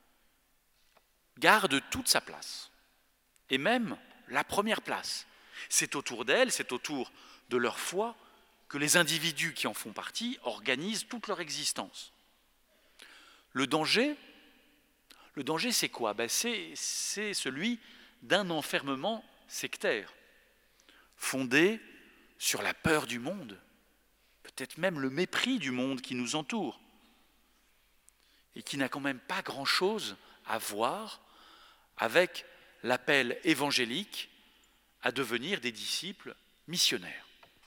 garde toute sa place, et même la première place. C'est autour d'elle, c'est autour de leur foi que les individus qui en font partie organisent toute leur existence. Le danger, le danger c'est quoi ? Ben c'est, c'est celui d'un enfermement sectaire, fondé sur la peur du monde, peut-être même le mépris du monde qui nous entoure, et qui n'a quand même pas grand-chose à voir avec l'appel évangélique à devenir des disciples missionnaires.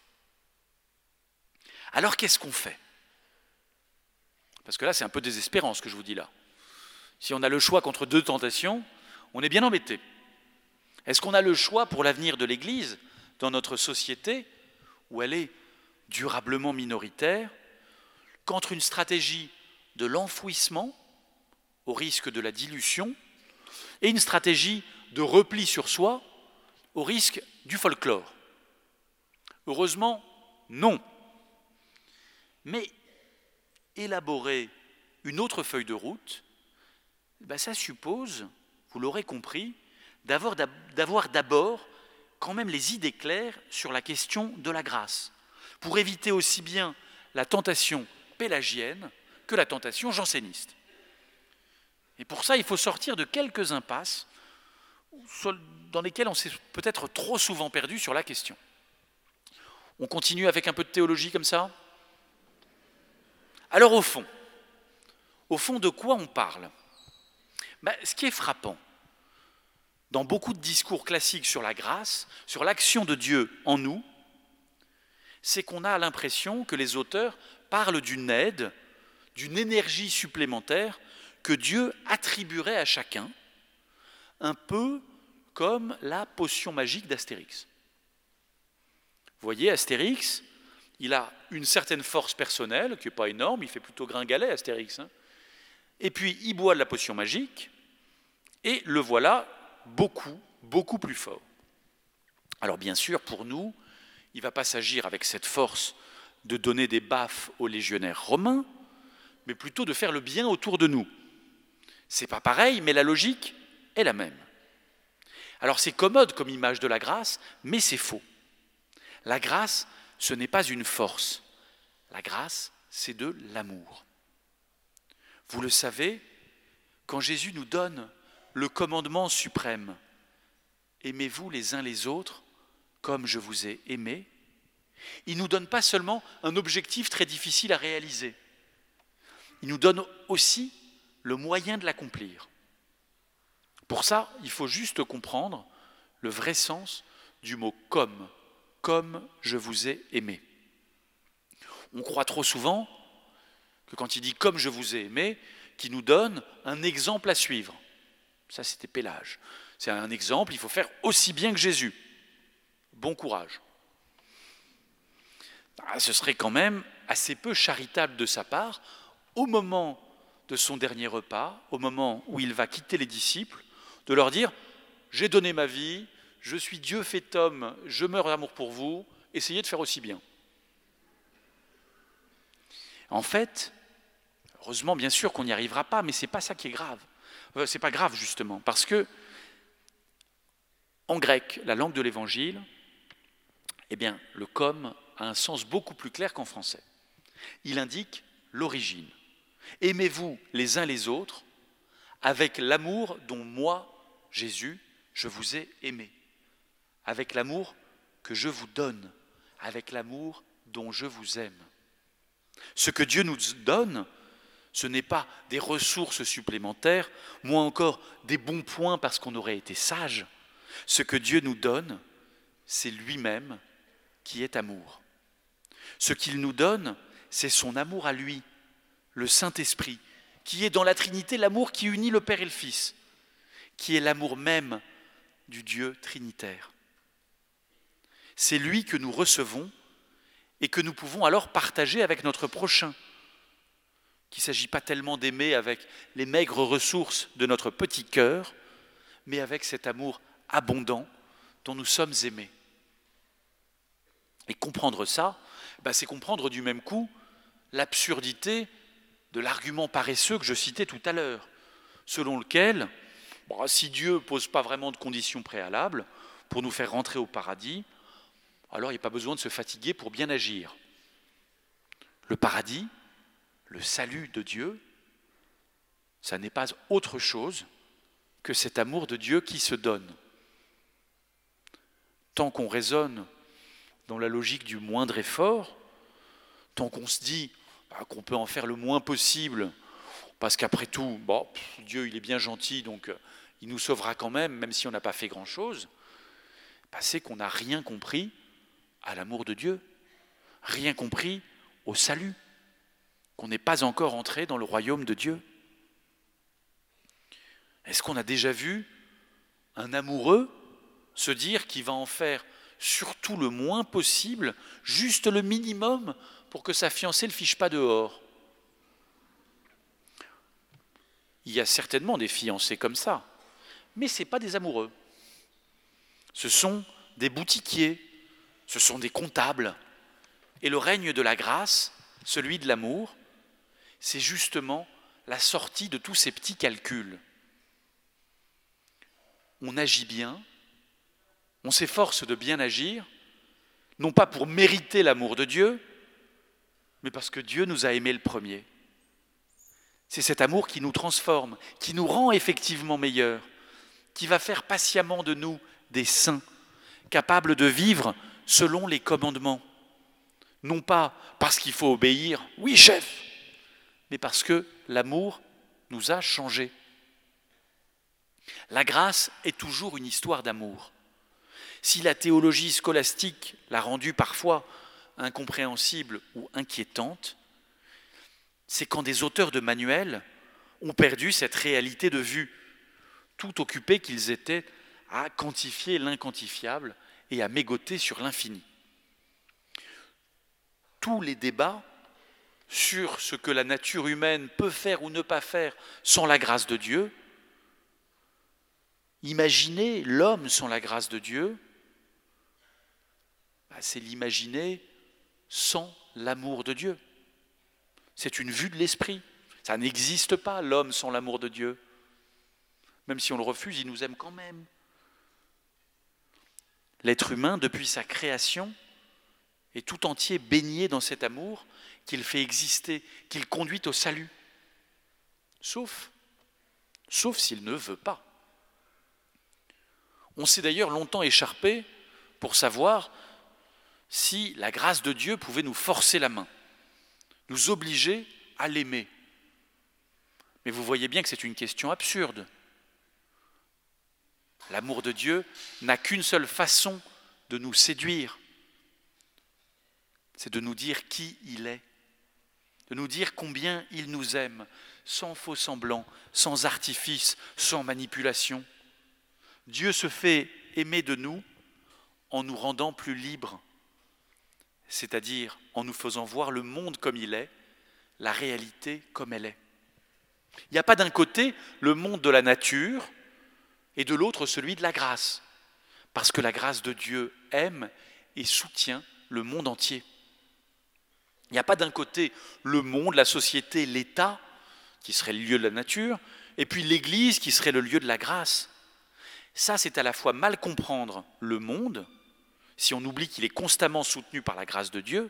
Alors qu'est-ce qu'on fait ? Parce que là, c'est un peu désespérant ce que je vous dis là. Si on a le choix contre deux tentations, on est bien embêté. Est-ce qu'on a le choix pour l'avenir de l'Église dans notre société, où elle est durablement minoritaire, qu'entre une stratégie de l'enfouissement, au risque de la dilution, et une stratégie de repli sur soi, au risque du folklore. Heureusement, non. Mais élaborer une autre feuille de route, ben ça suppose, vous l'aurez compris, d'avoir d'abord quand même les idées claires sur la question de la grâce, pour éviter aussi bien la tentation pélagienne que la tentation janséniste. Et pour ça, il faut sortir de quelques impasses dans lesquelles on s'est peut-être trop souvent perdu sur la question. On continue avec un peu de théologie comme ça ? Alors au fond, au fond de quoi on parle ? Ben, ce qui est frappant, dans beaucoup de discours classiques sur la grâce, sur l'action de Dieu en nous, c'est qu'on a l'impression que les auteurs parlent d'une aide, d'une énergie supplémentaire que Dieu attribuerait à chacun, un peu comme la potion magique d'Astérix. Vous voyez, Astérix, il a une certaine force personnelle, qui n'est pas énorme, il fait plutôt gringalet, Astérix. Hein. Et puis, il boit de la potion magique, et le voilà beaucoup, beaucoup plus fort. Alors bien sûr, pour nous, il ne va pas s'agir avec cette force de donner des baffes aux légionnaires romains, mais plutôt de faire le bien autour de nous. C'est pas pareil, mais la logique est la même. Alors c'est commode comme image de la grâce, mais c'est faux. La grâce, ce n'est pas une force. La grâce, c'est de l'amour. Vous le savez, quand Jésus nous donne le commandement suprême, aimez-vous les uns les autres comme je vous ai aimé, il ne nous donne pas seulement un objectif très difficile à réaliser, il nous donne aussi le moyen de l'accomplir. Pour ça, il faut juste comprendre le vrai sens du mot « comme », comme je vous ai aimé. On croit trop souvent que quand il dit « comme je vous ai aimé », qu'il nous donne un exemple à suivre. Ça, c'était Pélage. C'est un exemple, il faut faire aussi bien que Jésus. Bon courage. Ah, ce serait quand même assez peu charitable de sa part, au moment de son dernier repas, au moment où il va quitter les disciples, de leur dire « J'ai donné ma vie, je suis Dieu fait homme, je meurs d'amour pour vous, essayez de faire aussi bien. » En fait, heureusement, bien sûr qu'on n'y arrivera pas, mais ce n'est pas ça qui est grave. Euh, ce n'est pas grave, justement, parce que en grec, la langue de l'Évangile, eh bien, le « comme » a un sens beaucoup plus clair qu'en français. Il indique l'origine. Aimez-vous les uns les autres avec l'amour dont moi, Jésus, je vous ai aimé. Avec l'amour que je vous donne, avec l'amour dont je vous aime. Ce que Dieu nous donne, ce n'est pas des ressources supplémentaires, moins encore des bons points parce qu'on aurait été sage. Ce que Dieu nous donne, c'est lui-même qui est amour. Ce qu'il nous donne, c'est son amour à lui, le Saint-Esprit, qui est dans la Trinité l'amour qui unit le Père et le Fils, qui est l'amour même du Dieu trinitaire. C'est lui que nous recevons et que nous pouvons alors partager avec notre prochain, qu'il ne s'agit pas tellement d'aimer avec les maigres ressources de notre petit cœur, mais avec cet amour abondant dont nous sommes aimés. Et comprendre ça, ben c'est comprendre du même coup l'absurdité de l'argument paresseux que je citais tout à l'heure, selon lequel, bon, si Dieu ne pose pas vraiment de conditions préalables pour nous faire rentrer au paradis, alors il n'y a pas besoin de se fatiguer pour bien agir. Le paradis, le salut de Dieu, ça n'est pas autre chose que cet amour de Dieu qui se donne. Tant qu'on raisonne dans la logique du moindre effort, tant qu'on se dit bah, qu'on peut en faire le moins possible, parce qu'après tout, bon, pff, Dieu il est bien gentil, donc euh, il nous sauvera quand même, même si on n'a pas fait grand-chose, bah, c'est qu'on n'a rien compris à l'amour de Dieu, rien compris au salut, qu'on n'est pas encore entré dans le royaume de Dieu. Est-ce qu'on a déjà vu un amoureux se dire qu'il va en faire surtout le moins possible, juste le minimum pour que sa fiancée ne le fiche pas dehors? Il y a certainement des fiancés comme ça, mais ce n'est pas des amoureux. Ce sont des boutiquiers, ce sont des comptables. Et le règne de la grâce, celui de l'amour, c'est justement la sortie de tous ces petits calculs. On agit bien, on s'efforce de bien agir, non pas pour mériter l'amour de Dieu, mais parce que Dieu nous a aimés le premier. C'est cet amour qui nous transforme, qui nous rend effectivement meilleurs, qui va faire patiemment de nous des saints, capables de vivre selon les commandements. Non pas parce qu'il faut obéir, oui chef, mais parce que l'amour nous a changés. La grâce est toujours une histoire d'amour. Si la théologie scolastique l'a rendue parfois incompréhensible ou inquiétante, c'est quand des auteurs de manuels ont perdu cette réalité de vue, tout occupés qu'ils étaient à quantifier l'inquantifiable et à mégoter sur l'infini. Tous les débats sur ce que la nature humaine peut faire ou ne pas faire sans la grâce de Dieu, imaginer l'homme sans la grâce de Dieu, c'est l'imaginer sans l'amour de Dieu. C'est une vue de l'esprit. Ça n'existe pas, l'homme sans l'amour de Dieu. Même si on le refuse, il nous aime quand même. L'être humain, depuis sa création, est tout entier baigné dans cet amour qu'il fait exister, qu'il conduit au salut. Sauf, sauf s'il ne veut pas. On s'est d'ailleurs longtemps écharpé pour savoir si la grâce de Dieu pouvait nous forcer la main, nous obliger à l'aimer. Mais vous voyez bien que c'est une question absurde. L'amour de Dieu n'a qu'une seule façon de nous séduire, c'est de nous dire qui il est, de nous dire combien il nous aime, sans faux semblant, sans artifice, sans manipulation. Dieu se fait aimer de nous en nous rendant plus libres, c'est-à-dire en nous faisant voir le monde comme il est, la réalité comme elle est. Il n'y a pas d'un côté le monde de la nature et de l'autre celui de la grâce, parce que la grâce de Dieu aime et soutient le monde entier. Il n'y a pas d'un côté le monde, la société, l'État, qui serait le lieu de la nature, et puis l'Église qui serait le lieu de la grâce. Ça, c'est à la fois mal comprendre le monde, si on oublie qu'il est constamment soutenu par la grâce de Dieu,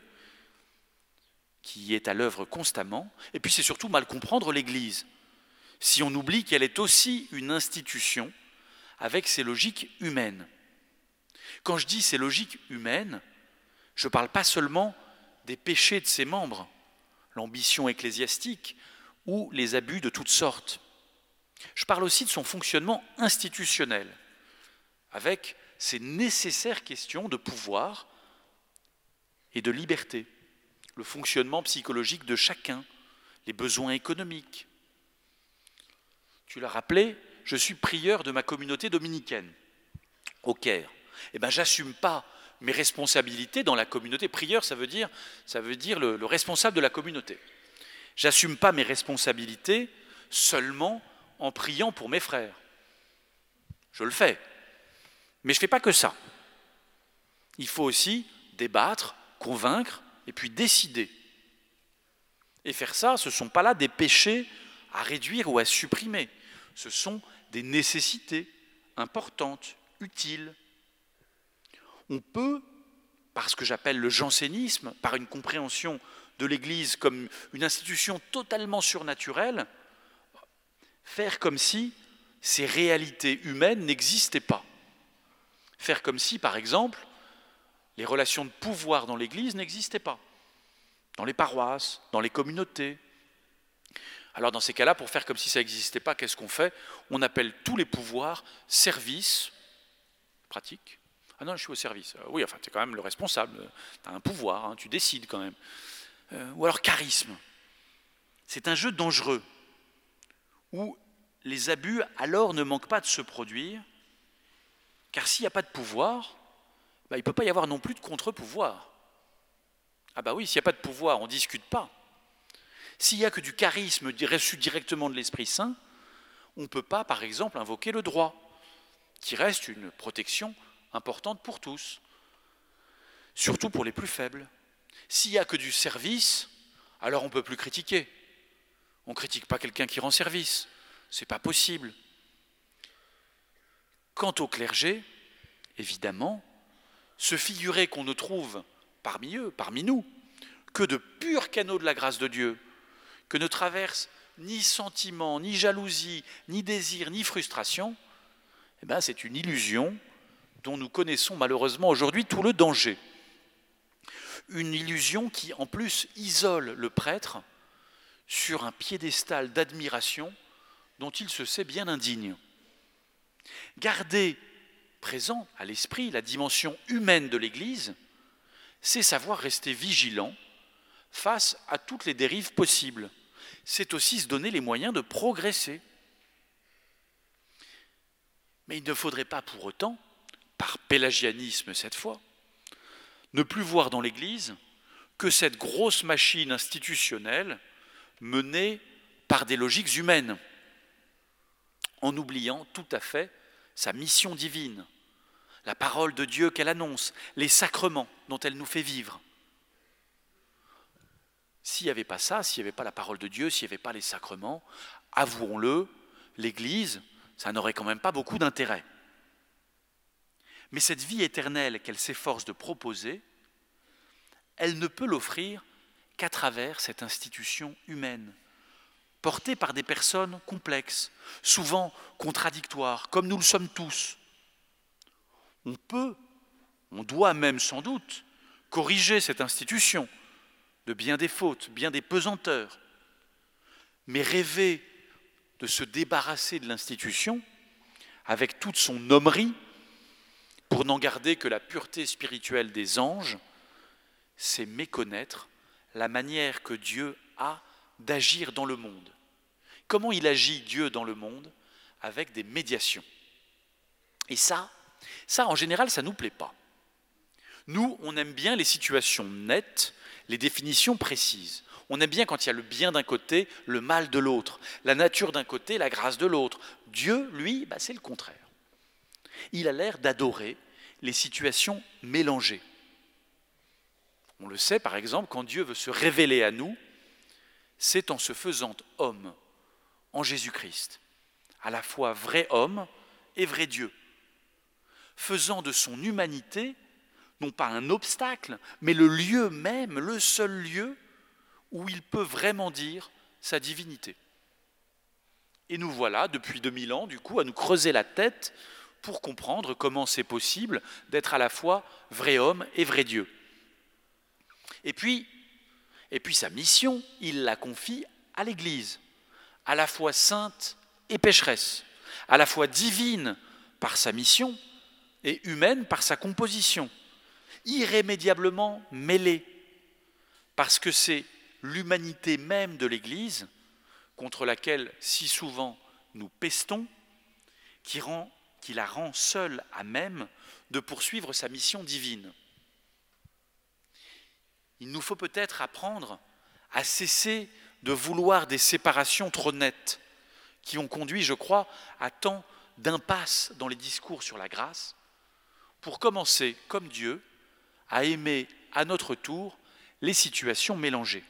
qui est à l'œuvre constamment, et puis c'est surtout mal comprendre l'Église, si on oublie qu'elle est aussi une institution avec ses logiques humaines. Quand je dis ces logiques humaines, je ne parle pas seulement des péchés de ses membres, l'ambition ecclésiastique ou les abus de toutes sortes. Je parle aussi de son fonctionnement institutionnel, avec ces nécessaires questions de pouvoir et de liberté, le fonctionnement psychologique de chacun, les besoins économiques. Tu l'as rappelé, je suis prieur de ma communauté dominicaine, au Caire. Eh bien, j'assume pas mes responsabilités dans la communauté. Prieur, ça veut dire, ça veut dire le, le responsable de la communauté. J'assume pas mes responsabilités seulement en priant pour mes frères. Je le fais. Mais je ne fais pas que ça. Il faut aussi débattre, convaincre et puis décider. Et faire ça, ce ne sont pas là des péchés à réduire ou à supprimer. Ce sont des nécessités importantes, utiles. On peut, par ce que j'appelle le jansénisme, par une compréhension de l'Église comme une institution totalement surnaturelle, faire comme si ces réalités humaines n'existaient pas. Faire comme si, par exemple, les relations de pouvoir dans l'Église n'existaient pas, dans les paroisses, dans les communautés. Alors dans ces cas-là, pour faire comme si ça n'existait pas, qu'est-ce qu'on fait? On appelle tous les pouvoirs service, pratique. Ah non, je suis au service. Euh, oui, enfin, tu es quand même le responsable, tu as un pouvoir, hein, tu décides quand même. Euh, ou alors charisme. C'est un jeu dangereux, où les abus alors ne manquent pas de se produire, car s'il n'y a pas de pouvoir, bah, il ne peut pas y avoir non plus de contre-pouvoir. Ah bah oui, s'il n'y a pas de pouvoir, on ne discute pas. S'il n'y a que du charisme reçu directement de l'Esprit Saint, On ne peut pas, par exemple, invoquer le droit, qui reste une protection importante pour tous, surtout pour les plus faibles. S'il n'y a que du service, alors on ne peut plus critiquer. On ne critique pas quelqu'un qui rend service, ce n'est pas possible. Quant au clergé, évidemment, se figurer qu'on ne trouve parmi eux, parmi nous, que de purs canaux de la grâce de Dieu, que ne traverse ni sentiment, ni jalousie, ni désir, ni frustration, eh bien, c'est une illusion dont nous connaissons malheureusement aujourd'hui tout le danger. Une illusion qui, en plus, isole le prêtre sur un piédestal d'admiration dont il se sait bien indigne. Garder présent à l'esprit la dimension humaine de l'Église, c'est savoir rester vigilant face à toutes les dérives possibles. C'est aussi se donner les moyens de progresser. Mais il ne faudrait pas pour autant, par pélagianisme cette fois, ne plus voir dans l'Église que cette grosse machine institutionnelle menée par des logiques humaines, en oubliant tout à fait sa mission divine, la parole de Dieu qu'elle annonce, les sacrements dont elle nous fait vivre. S'il n'y avait pas ça, s'il n'y avait pas la parole de Dieu, s'il n'y avait pas les sacrements, avouons-le, l'Église, ça n'aurait quand même pas beaucoup d'intérêt. Mais cette vie éternelle qu'elle s'efforce de proposer, elle ne peut l'offrir qu'à travers cette institution humaine, portée par des personnes complexes, souvent contradictoires, comme nous le sommes tous. On peut, on doit même sans doute, corriger cette institution de bien des fautes, bien des pesanteurs, mais rêver de se débarrasser de l'institution avec toute son hommerie, pour n'en garder que la pureté spirituelle des anges, c'est méconnaître la manière que Dieu a d'agir dans le monde. Comment il agit, Dieu, dans le monde? Avec des médiations. Et ça, ça, en général, ça ne nous plaît pas. Nous, on aime bien les situations nettes, les définitions précises. On aime bien quand il y a le bien d'un côté, le mal de l'autre, la nature d'un côté, la grâce de l'autre. Dieu, lui, bah, c'est le contraire. Il a l'air d'adorer les situations mélangées. On le sait, par exemple, quand Dieu veut se révéler à nous, c'est en se faisant homme, en Jésus-Christ, à la fois vrai homme et vrai Dieu, faisant de son humanité, non pas un obstacle, mais le lieu même, le seul lieu où il peut vraiment dire sa divinité. Et nous voilà, depuis deux mille ans, du coup, à nous creuser la tête pour comprendre comment c'est possible d'être à la fois vrai homme et vrai Dieu. Et puis, et puis sa mission, il la confie à l'Église, à la fois sainte et pécheresse, à la fois divine par sa mission et humaine par sa composition, irrémédiablement mêlée, parce que c'est l'humanité même de l'Église, contre laquelle si souvent nous pestons, qui, rend, qui la rend seule à même de poursuivre sa mission divine. Il nous faut peut-être apprendre à cesser de vouloir des séparations trop nettes, qui ont conduit, je crois, à tant d'impasses dans les discours sur la grâce, pour commencer, comme Dieu, à aimer à notre tour les situations mélangées.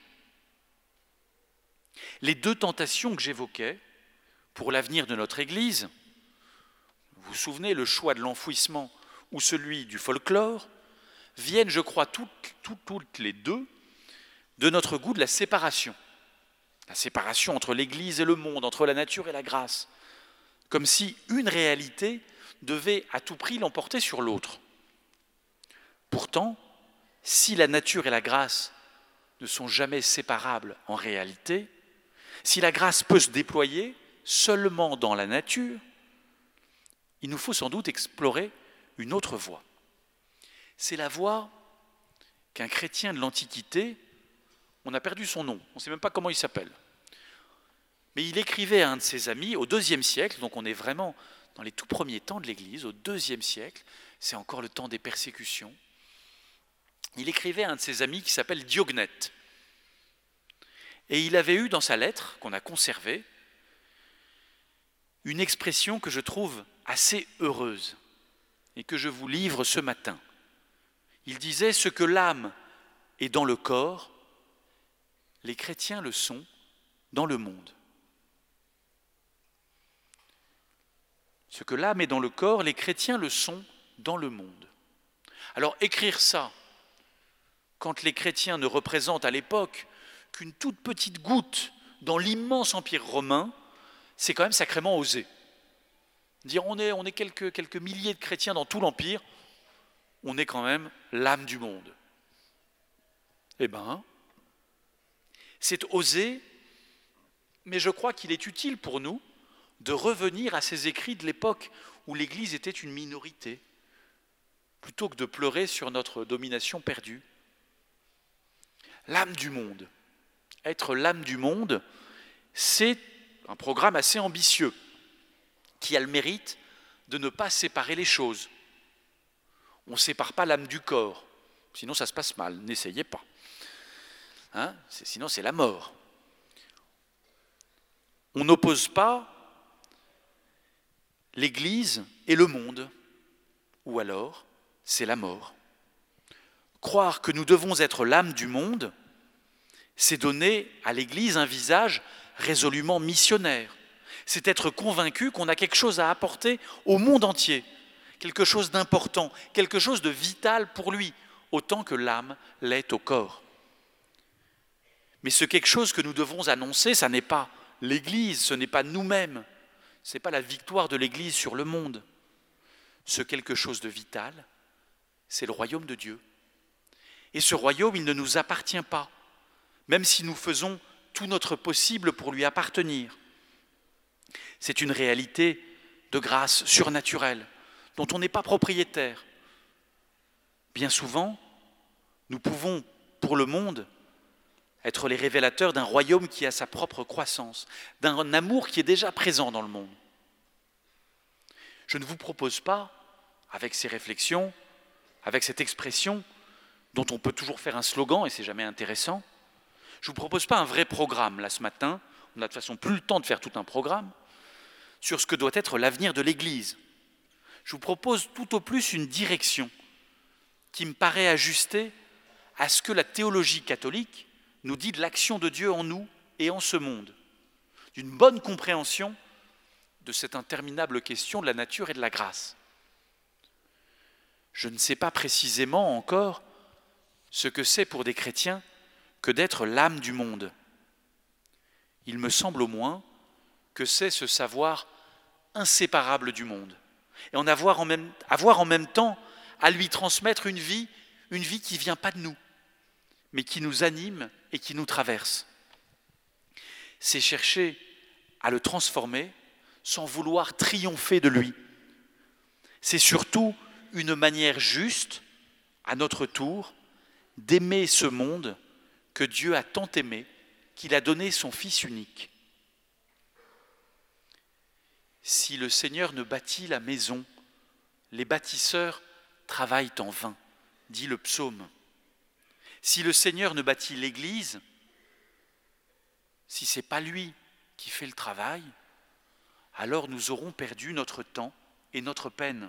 Les deux tentations que j'évoquais pour l'avenir de notre Église, vous vous souvenez, le choix de l'enfouissement ou celui du folklore, viennent, je crois, toutes, toutes, toutes les deux de notre goût de la séparation. La séparation entre l'Église et le monde, entre la nature et la grâce, comme si une réalité devait à tout prix l'emporter sur l'autre. Pourtant, si la nature et la grâce ne sont jamais séparables en réalité, si la grâce peut se déployer seulement dans la nature, il nous faut sans doute explorer une autre voie. C'est la voie qu'un chrétien de l'Antiquité, on a perdu son nom, on ne sait même pas comment il s'appelle, mais il écrivait à un de ses amis au deuxième siècle, donc on est vraiment dans les tout premiers temps de l'Église, au deuxième siècle, c'est encore le temps des persécutions. Il écrivait à un de ses amis qui s'appelle Diognète. Et il avait eu dans sa lettre, qu'on a conservée, une expression que je trouve assez heureuse et que je vous livre ce matin. Il disait « Ce que l'âme est dans le corps, les chrétiens le sont dans le monde. » Ce que l'âme est dans le corps, les chrétiens le sont dans le monde. Alors écrire ça, quand les chrétiens ne représentent à l'époque qu'une toute petite goutte dans l'immense empire romain, c'est quand même sacrément osé. Dire on est, on est quelques, quelques milliers de chrétiens dans tout l'empire, on est quand même l'âme du monde. Eh bien, c'est osé, mais je crois qu'il est utile pour nous de revenir à ces écrits de l'époque où l'Église était une minorité, plutôt que de pleurer sur notre domination perdue. L'âme du monde. Être l'âme du monde, c'est un programme assez ambitieux qui a le mérite de ne pas séparer les choses. On ne sépare pas l'âme du corps, sinon ça se passe mal, n'essayez pas. Hein? C'est, sinon c'est la mort. On n'oppose pas l'Église et le monde, ou alors c'est la mort. Croire que nous devons être l'âme du monde, c'est donner à l'Église un visage résolument missionnaire. C'est être convaincu qu'on a quelque chose à apporter au monde entier, quelque chose d'important, quelque chose de vital pour lui, autant que l'âme l'est au corps. Mais ce quelque chose que nous devons annoncer, ça n'est pas l'Église, ce n'est pas nous-mêmes, ce n'est pas la victoire de l'Église sur le monde. Ce quelque chose de vital, c'est le royaume de Dieu. Et ce royaume, il ne nous appartient pas, même si nous faisons tout notre possible pour lui appartenir. C'est une réalité de grâce surnaturelle, dont on n'est pas propriétaire. Bien souvent, nous pouvons, pour le monde, être les révélateurs d'un royaume qui a sa propre croissance, d'un amour qui est déjà présent dans le monde. Je ne vous propose pas, avec ces réflexions, avec cette expression, dont on peut toujours faire un slogan, et c'est jamais intéressant, je ne vous propose pas un vrai programme, là, ce matin, on n'a de toute façon plus le temps de faire tout un programme, sur ce que doit être l'avenir de l'Église. Je vous propose tout au plus une direction qui me paraît ajustée à ce que la théologie catholique nous dit de l'action de Dieu en nous et en ce monde, d'une bonne compréhension de cette interminable question de la nature et de la grâce. Je ne sais pas précisément encore ce que c'est pour des chrétiens que d'être l'âme du monde. Il me semble au moins que c'est ce savoir inséparable du monde et en avoir en même, avoir en même temps à lui transmettre une vie, une vie qui ne vient pas de nous, mais qui nous anime et qui nous traverse. C'est chercher à le transformer sans vouloir triompher de lui. C'est surtout une manière juste, à notre tour, d'aimer ce monde que Dieu a tant aimé qu'il a donné son Fils unique. Si le Seigneur ne bâtit la maison, les bâtisseurs travaillent en vain, dit le psaume. Si le Seigneur ne bâtit l'Église, si ce n'est pas lui qui fait le travail, alors nous aurons perdu notre temps et notre peine.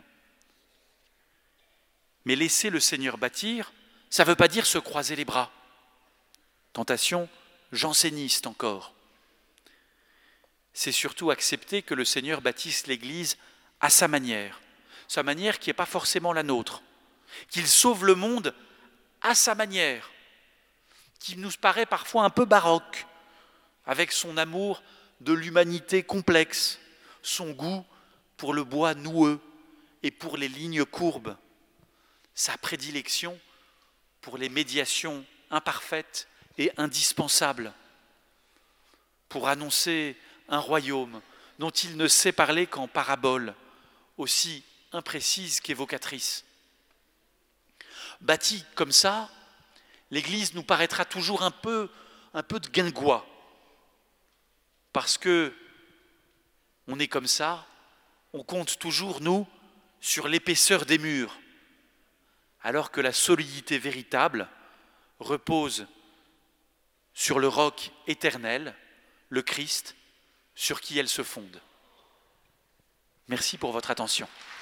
Mais laisser le Seigneur bâtir, ça ne veut pas dire se croiser les bras. Tentation janséniste encore. C'est surtout accepter que le Seigneur bâtisse l'Église à sa manière, sa manière qui n'est pas forcément la nôtre, qu'il sauve le monde à sa manière, qui nous paraît parfois un peu baroque, avec son amour de l'humanité complexe, son goût pour le bois noueux et pour les lignes courbes, sa prédilection pour les médiations imparfaites et indispensables, pour annoncer un royaume dont il ne sait parler qu'en paraboles, aussi imprécises qu'évocatrices. Bâtie comme ça, l'Église nous paraîtra toujours un peu, un peu de guingois, parce que on est comme ça, on compte toujours, nous, sur l'épaisseur des murs, alors que la solidité véritable repose sur le roc éternel, le Christ, sur qui elle se fonde. Merci pour votre attention.